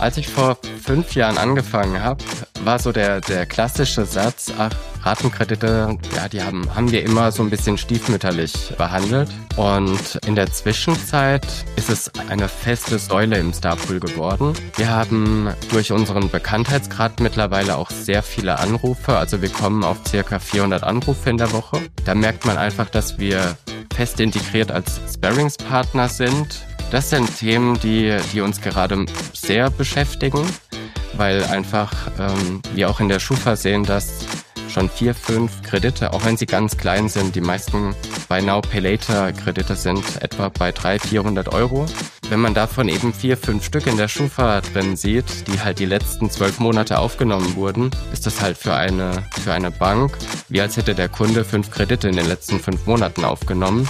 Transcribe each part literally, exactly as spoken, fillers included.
Als ich vor fünf Jahren angefangen habe, war so der, der klassische Satz, ach, Ratenkredite, ja, die haben, haben wir immer so ein bisschen stiefmütterlich behandelt. Und in der Zwischenzeit ist es eine feste Säule im Starpool geworden. Wir haben durch unseren Bekanntheitsgrad mittlerweile auch sehr viele Anrufe. Also wir kommen auf circa vierhundert Anrufe in der Woche. Da merkt man einfach, dass wir fest integriert als Sparringspartner sind. Das sind Themen, die, die uns gerade sehr beschäftigen, weil einfach ähm, wir auch in der Schufa sehen, dass schon vier, fünf Kredite, auch wenn sie ganz klein sind, die meisten Buy Now Pay Later Kredite sind etwa bei dreihundert, vierhundert Euro. Wenn man davon eben vier, fünf Stück in der Schufa drin sieht, die halt die letzten zwölf Monate aufgenommen wurden, ist das halt für eine, für eine Bank, wie als hätte der Kunde fünf Kredite in den letzten fünf Monaten aufgenommen.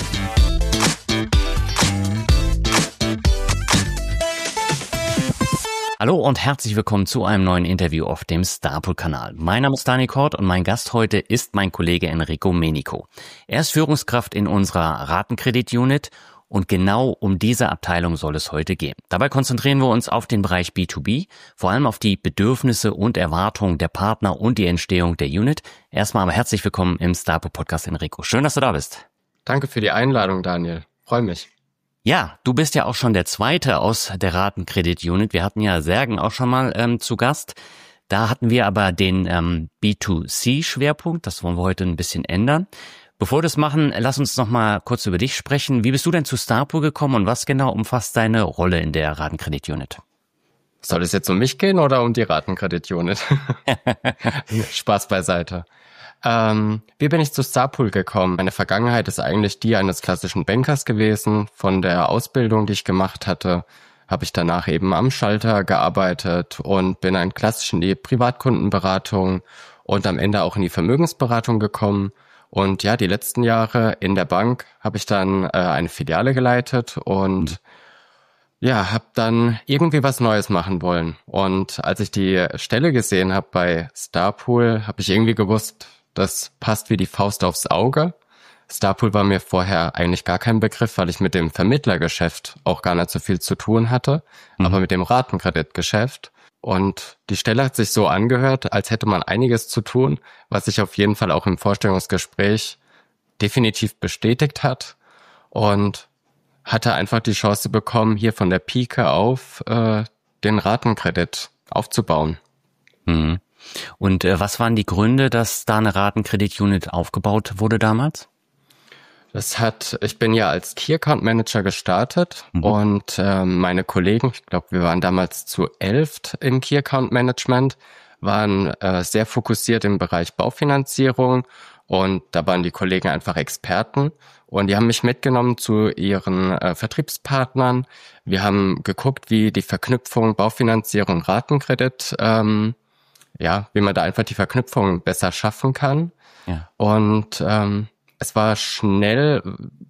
Hallo und herzlich willkommen zu einem neuen Interview auf dem Starpool-Kanal. Mein Name ist Dani Kort und mein Gast heute ist mein Kollege Enrico Menico. Er ist Führungskraft in unserer Ratenkredit-Unit und genau um diese Abteilung soll es heute gehen. Dabei konzentrieren wir uns auf den Bereich B zwei B, vor allem auf die Bedürfnisse und Erwartungen der Partner und die Entstehung der Unit. Erstmal aber herzlich willkommen im Starpool-Podcast, Enrico. Schön, dass du da bist. Danke für die Einladung, Daniel. Freue mich. Ja, du bist ja auch schon der Zweite aus der Ratenkredit-Unit. Wir hatten ja Sergen auch schon mal ähm, zu Gast. Da hatten wir aber den ähm, B zwei C-Schwerpunkt. Das wollen wir heute ein bisschen ändern. Bevor wir das machen, lass uns noch mal kurz über dich sprechen. Wie bist du denn zu Starpool gekommen und was genau umfasst deine Rolle in der Ratenkredit-Unit? Soll es jetzt um mich gehen oder um die Ratenkredit-Unit? Spaß beiseite. Ähm, wie bin ich zu Starpool gekommen? Meine Vergangenheit ist eigentlich die eines klassischen Bankers gewesen. Von der Ausbildung, die ich gemacht hatte, habe ich danach eben am Schalter gearbeitet und bin ein klassisch in die Privatkundenberatung und am Ende auch in die Vermögensberatung gekommen. Und ja, die letzten Jahre in der Bank habe ich dann äh, eine Filiale geleitet und ja, habe dann irgendwie was Neues machen wollen. Und als ich die Stelle gesehen habe bei Starpool, habe ich irgendwie gewusst, das passt wie die Faust aufs Auge. Starpool war mir vorher eigentlich gar kein Begriff, weil ich mit dem Vermittlergeschäft auch gar nicht so viel zu tun hatte, mhm. aber mit dem Ratenkreditgeschäft. Und die Stelle hat sich so angehört, als hätte man einiges zu tun, was sich auf jeden Fall auch im Vorstellungsgespräch definitiv bestätigt hat und hatte einfach die Chance bekommen, hier von der Pike auf äh, den Ratenkredit aufzubauen. Mhm. Und äh, was waren die Gründe, dass da eine Ratenkredit-Unit aufgebaut wurde damals? Das hat, ich bin ja als Key Account Manager gestartet mhm. und äh, meine Kollegen, ich glaube, wir waren damals zu elft im Key Account Management, waren äh, sehr fokussiert im Bereich Baufinanzierung und da waren die Kollegen einfach Experten und die haben mich mitgenommen zu ihren äh, Vertriebspartnern. Wir haben geguckt, wie die Verknüpfung Baufinanzierung, Ratenkredit ähm, ja, wie man da einfach die Verknüpfung besser schaffen kann. Ja. Und ähm, es war schnell,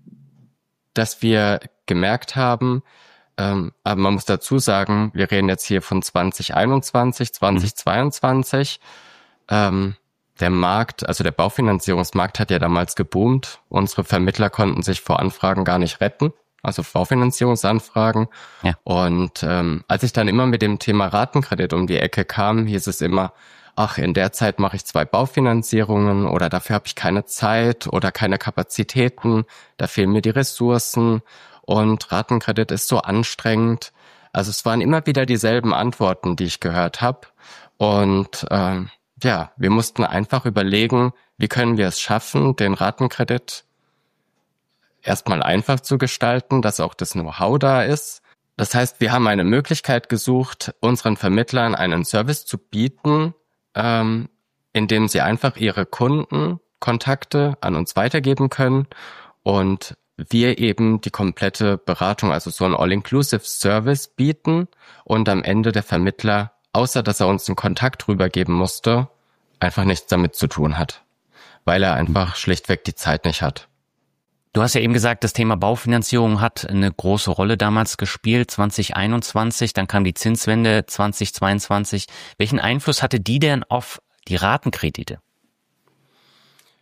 dass wir gemerkt haben, ähm, aber man muss dazu sagen, wir reden jetzt hier von zwanzig einundzwanzig, zwanzig zweiundzwanzig. Mhm. Ähm, der Markt, also der Baufinanzierungsmarkt hat ja damals geboomt. Unsere Vermittler konnten sich vor Anfragen gar nicht retten. Also Baufinanzierungsanfragen. Ja. Und ähm, als ich dann immer mit dem Thema Ratenkredit um die Ecke kam, hieß es immer, ach, in der Zeit mache ich zwei Baufinanzierungen oder dafür habe ich keine Zeit oder keine Kapazitäten, da fehlen mir die Ressourcen und Ratenkredit ist so anstrengend. Also es waren immer wieder dieselben Antworten, die ich gehört habe. Und ähm, ja, wir mussten einfach überlegen, wie können wir es schaffen, den Ratenkredit erstmal einfach zu gestalten, dass auch das Know-how da ist. Das heißt, wir haben eine Möglichkeit gesucht, unseren Vermittlern einen Service zu bieten, ähm, indem sie einfach ihre Kundenkontakte an uns weitergeben können und wir eben die komplette Beratung, also so ein All-Inclusive-Service bieten und am Ende der Vermittler, außer dass er uns einen Kontakt rübergeben musste, einfach nichts damit zu tun hat, weil er einfach schlichtweg die Zeit nicht hat. Du hast ja eben gesagt, das Thema Baufinanzierung hat eine große Rolle damals gespielt, zwanzig einundzwanzig, dann kam die Zinswende zwanzig zweiundzwanzig. Welchen Einfluss hatte die denn auf die Ratenkredite?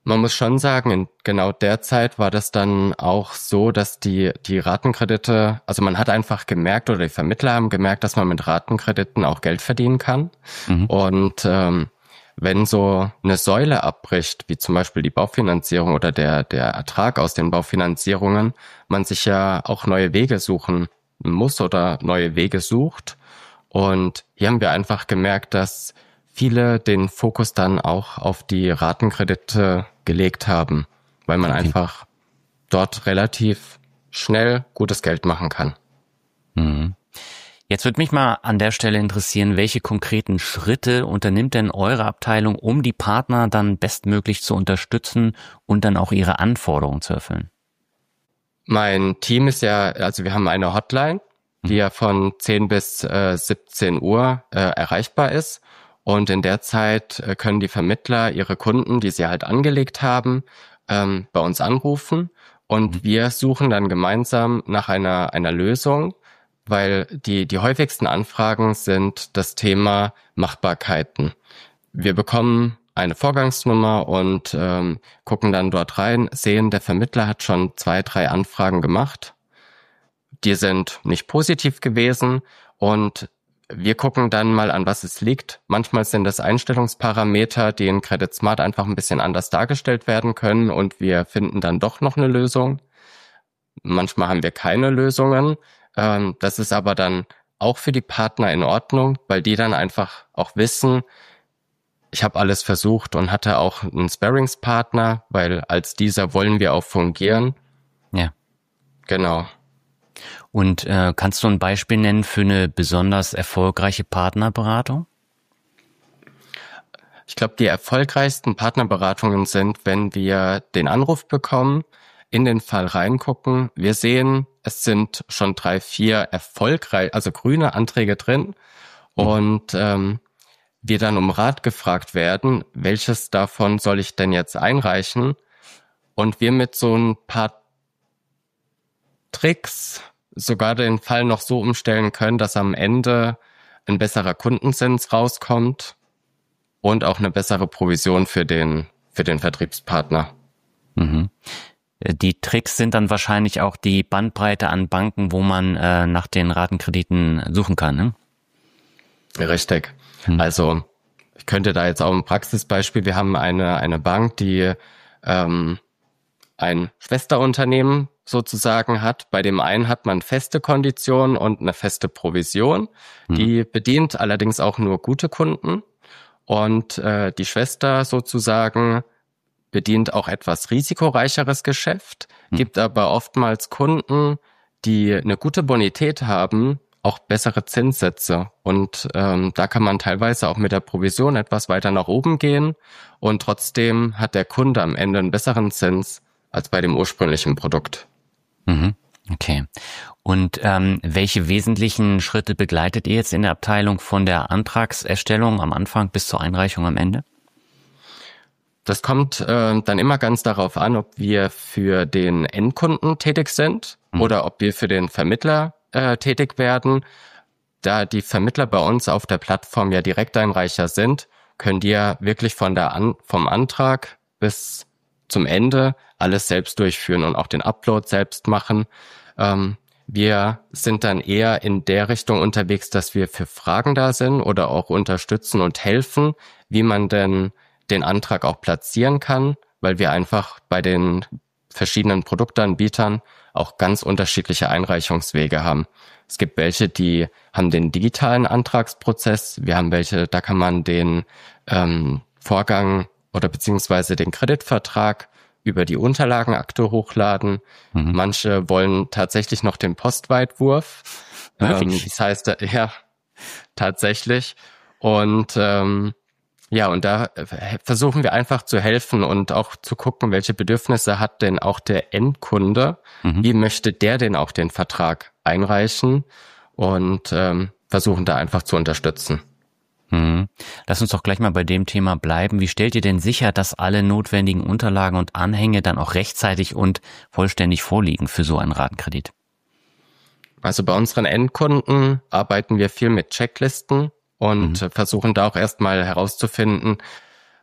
Man muss schon sagen, in genau der Zeit war das dann auch so, dass die die Ratenkredite, also man hat einfach gemerkt oder die Vermittler haben gemerkt, dass man mit Ratenkrediten auch Geld verdienen kann. Mhm. Und ähm, wenn so eine Säule abbricht, wie zum Beispiel die Baufinanzierung oder der der Ertrag aus den Baufinanzierungen, man sich ja auch neue Wege suchen muss oder neue Wege sucht. Und hier haben wir einfach gemerkt, dass viele den Fokus dann auch auf die Ratenkredite gelegt haben, weil man okay. einfach dort relativ schnell gutes Geld machen kann. Mhm. Jetzt würde mich mal an der Stelle interessieren, welche konkreten Schritte unternimmt denn eure Abteilung, um die Partner dann bestmöglich zu unterstützen und dann auch ihre Anforderungen zu erfüllen? Mein Team ist ja, also wir haben eine Hotline, die mhm. ja von zehn bis siebzehn Uhr äh, erreichbar ist. Und in der Zeit können die Vermittler ihre Kunden, die sie halt angelegt haben, ähm, bei uns anrufen. Und mhm. wir suchen dann gemeinsam nach einer einer Lösung, weil die die häufigsten Anfragen sind das Thema Machbarkeiten. Wir bekommen eine Vorgangsnummer und ähm, gucken dann dort rein, sehen, der Vermittler hat schon zwei, drei Anfragen gemacht. Die sind nicht positiv gewesen und wir gucken dann mal, an was es liegt. Manchmal sind das Einstellungsparameter, die in Credit Smart einfach ein bisschen anders dargestellt werden können und wir finden dann doch noch eine Lösung. Manchmal haben wir keine Lösungen. Das ist aber dann auch für die Partner in Ordnung, weil die dann einfach auch wissen, ich habe alles versucht und hatte auch einen Sparringspartner, weil als dieser wollen wir auch fungieren. Ja. Genau. Und äh, kannst du ein Beispiel nennen für eine besonders erfolgreiche Partnerberatung? Ich glaube, die erfolgreichsten Partnerberatungen sind, wenn wir den Anruf bekommen, in den Fall reingucken. Wir sehen, es sind schon drei, vier erfolgreich, also grüne Anträge drin mhm. und ähm, wir dann um Rat gefragt werden, welches davon soll ich denn jetzt einreichen? Und wir mit so ein paar Tricks sogar den Fall noch so umstellen können, dass am Ende ein besserer Kundenzins rauskommt und auch eine bessere Provision für den für den Vertriebspartner. Mhm. Die Tricks sind dann wahrscheinlich auch die Bandbreite an Banken, wo man äh, nach den Ratenkrediten suchen kann, ne? Richtig. Mhm. Also ich könnte da jetzt auch ein Praxisbeispiel, wir haben eine eine Bank, die ähm, ein Schwesterunternehmen sozusagen hat. Bei dem einen hat man feste Konditionen und eine feste Provision. Mhm. Die bedient allerdings auch nur gute Kunden. Und äh, die Schwester sozusagen bedient auch etwas risikoreicheres Geschäft, mhm. gibt aber oftmals Kunden, die eine gute Bonität haben, auch bessere Zinssätze. Und ähm, da kann man teilweise auch mit der Provision etwas weiter nach oben gehen. Und trotzdem hat der Kunde am Ende einen besseren Zins als bei dem ursprünglichen Produkt. Mhm. Okay. Und ähm, welche wesentlichen Schritte begleitet ihr jetzt in der Abteilung von der Antragserstellung am Anfang bis zur Einreichung am Ende? Das kommt äh, dann immer ganz darauf an, ob wir für den Endkunden tätig sind mhm. oder ob wir für den Vermittler äh, tätig werden. Da die Vermittler bei uns auf der Plattform ja Direkteinreicher sind, können die ja wirklich von der An- vom Antrag bis zum Ende alles selbst durchführen und auch den Upload selbst machen. Ähm, wir sind dann eher in der Richtung unterwegs, dass wir für Fragen da sind oder auch unterstützen und helfen, wie man denn den Antrag auch platzieren kann, weil wir einfach bei den verschiedenen Produktanbietern auch ganz unterschiedliche Einreichungswege haben. Es gibt welche, die haben den digitalen Antragsprozess. Wir haben welche, da kann man den ähm, Vorgang oder beziehungsweise den Kreditvertrag über die Unterlagenakte hochladen. Mhm. Manche wollen tatsächlich noch den Postweitwurf. Ähm, das heißt, ja, tatsächlich. Und ähm, ja, und da versuchen wir einfach zu helfen und auch zu gucken, welche Bedürfnisse hat denn auch der Endkunde? Mhm. Wie möchte der denn auch den Vertrag einreichen? Und ähm, versuchen da einfach zu unterstützen. Hm. Lass uns doch gleich mal bei dem Thema bleiben. Wie stellt ihr denn sicher, dass alle notwendigen Unterlagen und Anhänge dann auch rechtzeitig und vollständig vorliegen für so einen Ratenkredit? Also bei unseren Endkunden arbeiten wir viel mit Checklisten und mhm. versuchen da auch erstmal herauszufinden,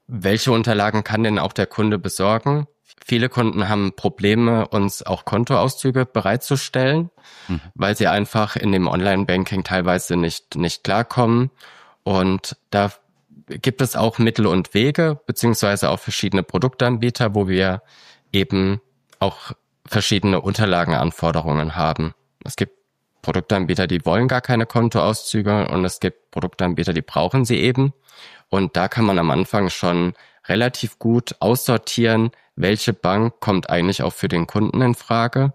welche Unterlagen kann denn auch der Kunde besorgen? Viele Kunden haben Probleme, uns auch Kontoauszüge bereitzustellen, mhm. weil sie einfach in dem Online-Banking teilweise nicht, nicht klarkommen. Und da gibt es auch Mittel und Wege, beziehungsweise auch verschiedene Produktanbieter, wo wir eben auch verschiedene Unterlagenanforderungen haben. Es gibt Produktanbieter, die wollen gar keine Kontoauszüge, und es gibt Produktanbieter, die brauchen sie eben. Und da kann man am Anfang schon relativ gut aussortieren, welche Bank kommt eigentlich auch für den Kunden in Frage.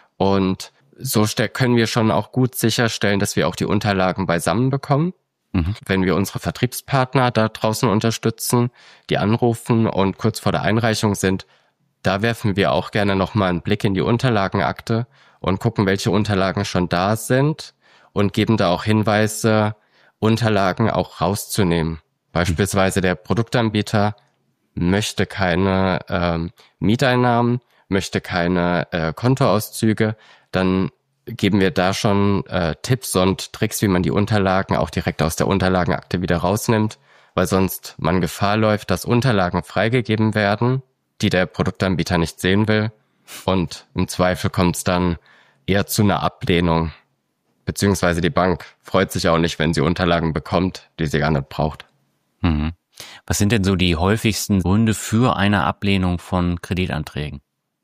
Und so können wir schon auch gut sicherstellen, dass wir auch die Unterlagen beisammen bekommen. Mhm. Wenn wir unsere Vertriebspartner da draußen unterstützen, die anrufen und kurz vor der Einreichung sind, da werfen wir auch gerne nochmal einen Blick in die Unterlagenakte und gucken, welche Unterlagen schon da sind, und geben da auch Hinweise, Unterlagen auch rauszunehmen. Beispielsweise der Produktanbieter möchte keine ähm, Mieteinnahmen, möchte keine äh, Kontoauszüge, dann geben wir da schon äh, Tipps und Tricks, wie man die Unterlagen auch direkt aus der Unterlagenakte wieder rausnimmt, weil sonst man Gefahr läuft, dass Unterlagen freigegeben werden, die der Produktanbieter nicht sehen will, und im Zweifel kommt es dann eher zu einer Ablehnung, beziehungsweise die Bank freut sich auch nicht, wenn sie Unterlagen bekommt, die sie gar nicht braucht. Mhm. Was sind denn so die häufigsten Gründe für eine Ablehnung von Kreditanträgen?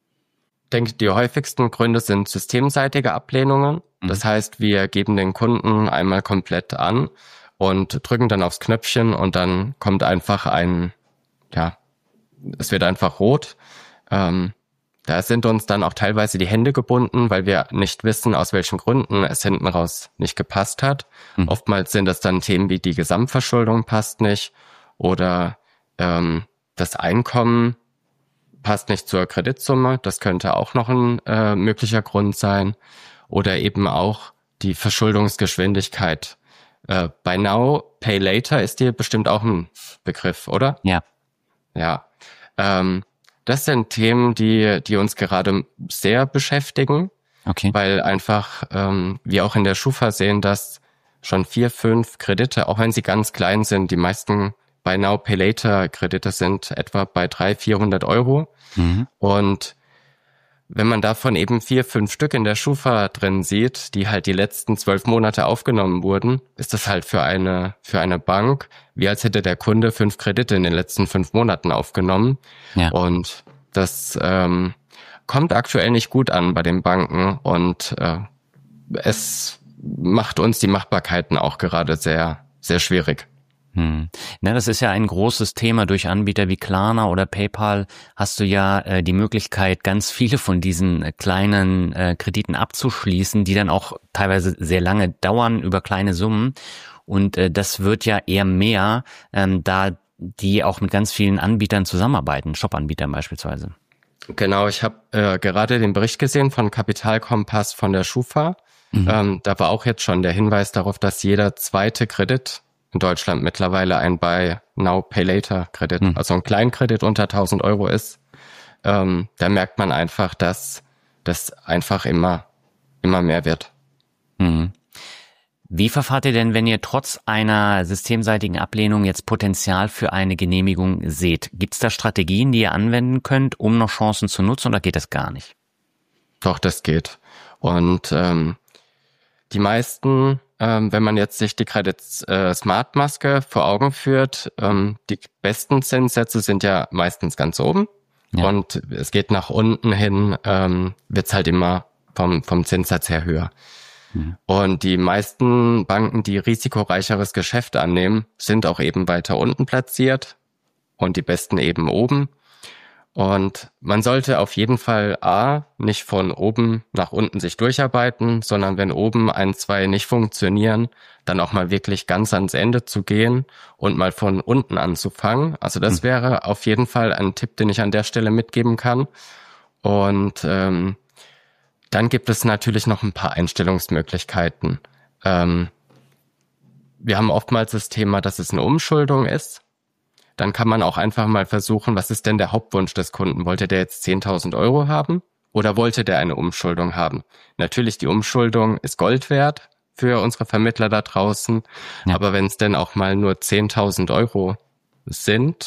Ich denke, die häufigsten Gründe sind systemseitige Ablehnungen. Mhm. Das heißt, wir geben den Kunden einmal komplett an und drücken dann aufs Knöpfchen, und dann kommt einfach ein, ja, es wird einfach rot. Ähm, da sind uns dann auch teilweise die Hände gebunden, weil wir nicht wissen, aus welchen Gründen es hinten raus nicht gepasst hat. Mhm. Oftmals sind das dann Themen wie die Gesamtverschuldung passt nicht, oder ähm, das Einkommen passt nicht zur Kreditsumme. Das könnte auch noch ein äh, möglicher Grund sein. Oder eben auch die Verschuldungsgeschwindigkeit. Äh, Buy Now, Pay Later ist dir bestimmt auch ein Begriff, oder? Ja. Ja. Ähm, das sind Themen, die die uns gerade sehr beschäftigen. Okay. Weil einfach ähm, wir auch in der Schufa sehen, dass schon vier, fünf Kredite, auch wenn sie ganz klein sind, die meisten Buy Now, Pay Later Kredite sind etwa bei dreihundert, vierhundert Euro. Mhm. Und wenn man davon eben vier, fünf Stück in der Schufa drin sieht, die halt die letzten zwölf Monate aufgenommen wurden, ist das halt für eine, für eine Bank, wie als hätte der Kunde fünf Kredite in den letzten fünf Monaten aufgenommen. Ja. Und das ähm, kommt aktuell nicht gut an bei den Banken, und äh, es macht uns die Machbarkeiten auch gerade sehr, sehr schwierig. Hm. Na, das ist ja ein großes Thema. Durch Anbieter wie Klarna oder PayPal hast du ja äh, die Möglichkeit, ganz viele von diesen äh, kleinen äh, Krediten abzuschließen, die dann auch teilweise sehr lange dauern über kleine Summen. Und äh, das wird ja eher mehr, ähm, da die auch mit ganz vielen Anbietern zusammenarbeiten, Shop-Anbietern beispielsweise. Genau, ich habe äh, gerade den Bericht gesehen von Kapitalkompass von der Schufa. Mhm. Ähm, da war auch jetzt schon der Hinweis darauf, dass jeder zweite Kredit in Deutschland mittlerweile ein Buy Now, Pay Later Kredit, mhm. also ein Kleinkredit unter tausend Euro ist. Ähm, da merkt man einfach, dass das einfach immer, immer mehr wird. Mhm. Wie verfahrt ihr denn, wenn ihr trotz einer systemseitigen Ablehnung jetzt Potenzial für eine Genehmigung seht? Gibt es da Strategien, die ihr anwenden könnt, um noch Chancen zu nutzen, oder geht das gar nicht? Doch, das geht. Und ähm, die meisten, ähm, wenn man jetzt sich die Credit äh, Smart Maske vor Augen führt, ähm, die besten Zinssätze sind ja meistens ganz oben. Ja. Und es geht nach unten hin, ähm, wird's halt immer vom, vom Zinssatz her höher. Mhm. Und die meisten Banken, die risikoreicheres Geschäft annehmen, sind auch eben weiter unten platziert und die besten eben oben. Und man sollte auf jeden Fall A, nicht von oben nach unten sich durcharbeiten, sondern wenn oben ein, zwei nicht funktionieren, dann auch mal wirklich ganz ans Ende zu gehen und mal von unten anzufangen. Also das mhm. wäre auf jeden Fall ein Tipp, den ich an der Stelle mitgeben kann. Und ähm, dann gibt es natürlich noch ein paar Einstellungsmöglichkeiten. Ähm, wir haben oftmals das Thema, dass es eine Umschuldung ist. Dann kann man auch einfach mal versuchen, was ist denn der Hauptwunsch des Kunden? Wollte der jetzt zehntausend Euro haben oder wollte der eine Umschuldung haben? Natürlich, die Umschuldung ist Gold wert für unsere Vermittler da draußen. Ja. Aber wenn es denn auch mal nur zehntausend Euro sind,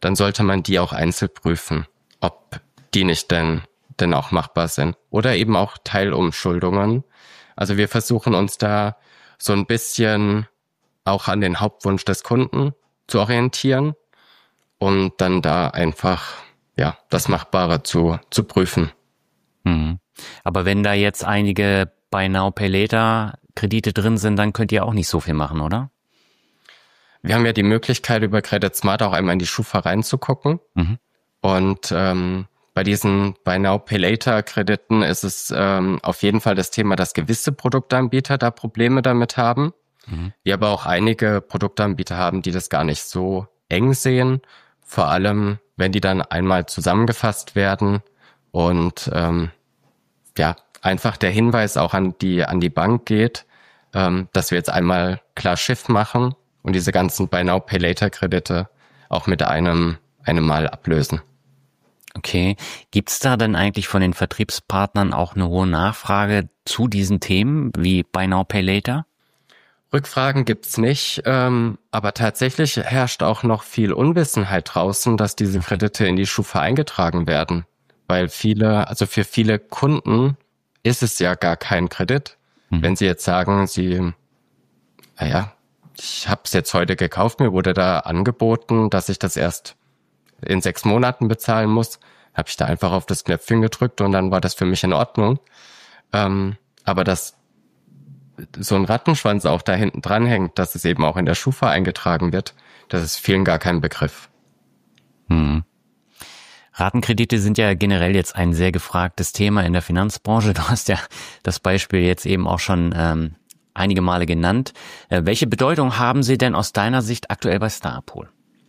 dann sollte man die auch einzeln prüfen, ob die nicht denn, denn auch machbar sind. Oder eben auch Teilumschuldungen. Also wir versuchen uns da so ein bisschen auch an den Hauptwunsch des Kunden zu orientieren und dann da einfach ja das Machbare zu, zu prüfen. Mhm. Aber wenn da jetzt einige Buy Now Pay Later Kredite drin sind, dann könnt ihr auch nicht so viel machen, oder? Wir haben ja die Möglichkeit, über Credit Smart auch einmal in die Schufa reinzugucken. Mhm. Und ähm, bei diesen Buy Now Pay Later Krediten ist es ähm, auf jeden Fall das Thema, dass gewisse Produktanbieter da Probleme damit haben. Mhm. Wir aber auch einige Produktanbieter haben, die das gar nicht so eng sehen. Vor allem, wenn die dann einmal zusammengefasst werden und ähm, ja, einfach der Hinweis auch an die an die Bank geht, ähm, dass wir jetzt einmal klar Schiff machen und diese ganzen Buy Now Pay Later Kredite auch mit einem einem Mal ablösen. Okay, gibt's da denn eigentlich von den Vertriebspartnern auch eine hohe Nachfrage zu diesen Themen wie Buy Now Pay Later? Rückfragen gibt's nicht, ähm, aber tatsächlich herrscht auch noch viel Unwissenheit draußen, dass diese Kredite in die Schufa eingetragen werden. Weil viele, also für viele Kunden ist es ja gar kein Kredit. Hm. Wenn sie jetzt sagen, sie, naja, ich habe es jetzt heute gekauft, mir wurde da angeboten, dass ich das erst in sechs Monaten bezahlen muss, habe ich da einfach auf das Knöpfchen gedrückt und dann war das für mich in Ordnung. Ähm, aber dass so ein Rattenschwanz auch da hinten dran hängt, dass es eben auch in der Schufa eingetragen wird, das ist vielen gar kein Begriff. Hm. Ratenkredite sind ja generell jetzt ein sehr gefragtes Thema in der Finanzbranche. Du hast ja das Beispiel jetzt eben auch schon ähm, einige Male genannt. Äh, welche Bedeutung haben sie denn aus deiner Sicht aktuell bei Starpool?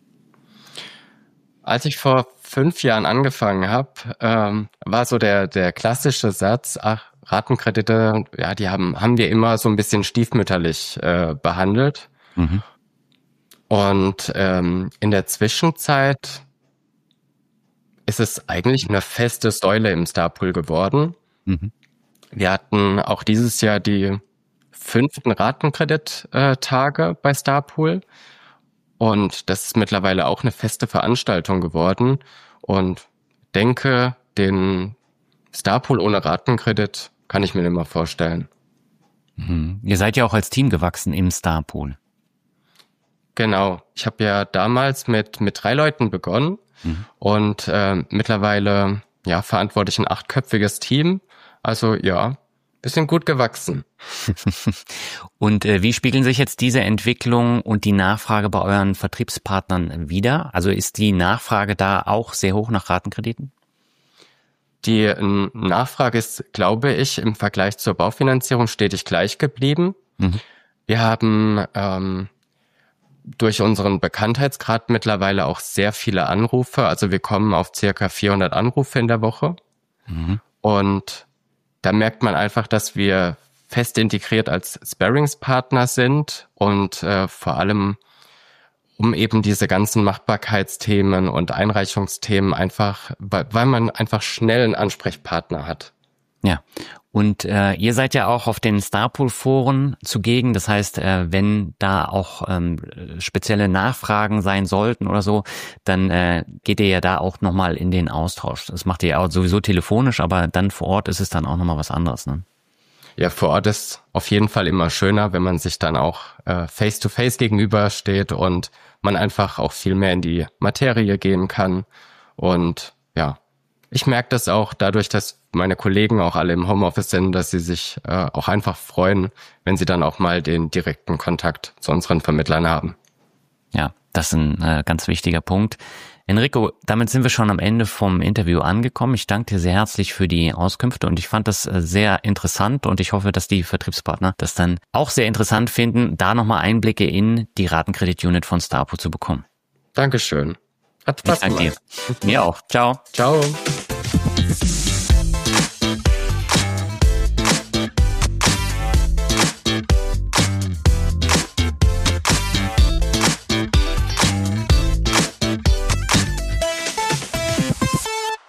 Als ich vor fünf Jahren angefangen habe, ähm, war so der der klassische Satz, ach, Ratenkredite, ja, die haben haben wir immer so ein bisschen stiefmütterlich äh, behandelt. Mhm. Und ähm, in der Zwischenzeit ist es eigentlich eine feste Säule im Starpool geworden. Mhm. Wir hatten auch dieses Jahr die fünften Ratenkredit-Tage bei Starpool. Und das ist mittlerweile auch eine feste Veranstaltung geworden. Und denke, den Starpool ohne Ratenkredit kann ich mir nicht mehr vorstellen. Mhm. Ihr seid ja auch als Team gewachsen im Starpool. Genau. Ich habe ja damals mit mit drei Leuten begonnen. Mhm. Und äh, mittlerweile ja verantworte ich ein achtköpfiges Team. Also ja, bisschen gut gewachsen. Und äh, wie spiegeln sich jetzt diese Entwicklung und die Nachfrage bei euren Vertriebspartnern wider? Also ist die Nachfrage da auch sehr hoch nach Ratenkrediten? Die äh, Nachfrage ist, glaube ich, im Vergleich zur Baufinanzierung stetig gleich geblieben. Mhm. Wir haben ähm, durch unseren Bekanntheitsgrad mittlerweile auch sehr viele Anrufe. Also wir kommen auf circa vierhundert Anrufe in der Woche. Mhm. Und da merkt man einfach, dass wir fest integriert als Sparringspartner sind und äh, vor allem um eben diese ganzen Machbarkeitsthemen und Einreichungsthemen einfach, weil, weil man einfach schnell einen Ansprechpartner hat. Ja, und äh, ihr seid ja auch auf den Starpool-Foren zugegen. Das heißt, äh, wenn da auch ähm, spezielle Nachfragen sein sollten oder so, dann äh, geht ihr ja da auch nochmal in den Austausch. Das macht ihr ja auch sowieso telefonisch, aber dann vor Ort ist es dann auch nochmal was anderes, ne? Ja, vor Ort ist auf jeden Fall immer schöner, wenn man sich dann auch äh, face-to-face gegenübersteht und man einfach auch viel mehr in die Materie gehen kann. Und ja, ich merke das auch dadurch, dass meine Kollegen auch alle im Homeoffice sind, dass sie sich äh, auch einfach freuen, wenn sie dann auch mal den direkten Kontakt zu unseren Vermittlern haben. Ja, das ist ein äh, ganz wichtiger Punkt. Enrico, damit sind wir schon am Ende vom Interview angekommen. Ich danke dir sehr herzlich für die Auskünfte und ich fand das äh, sehr interessant und ich hoffe, dass die Vertriebspartner das dann auch sehr interessant finden, da nochmal Einblicke in die Ratenkredit-Unit von Starpool zu bekommen. Dankeschön. Hat Spaß gemacht. Ich danke dir. Mir auch. Ciao. Ciao.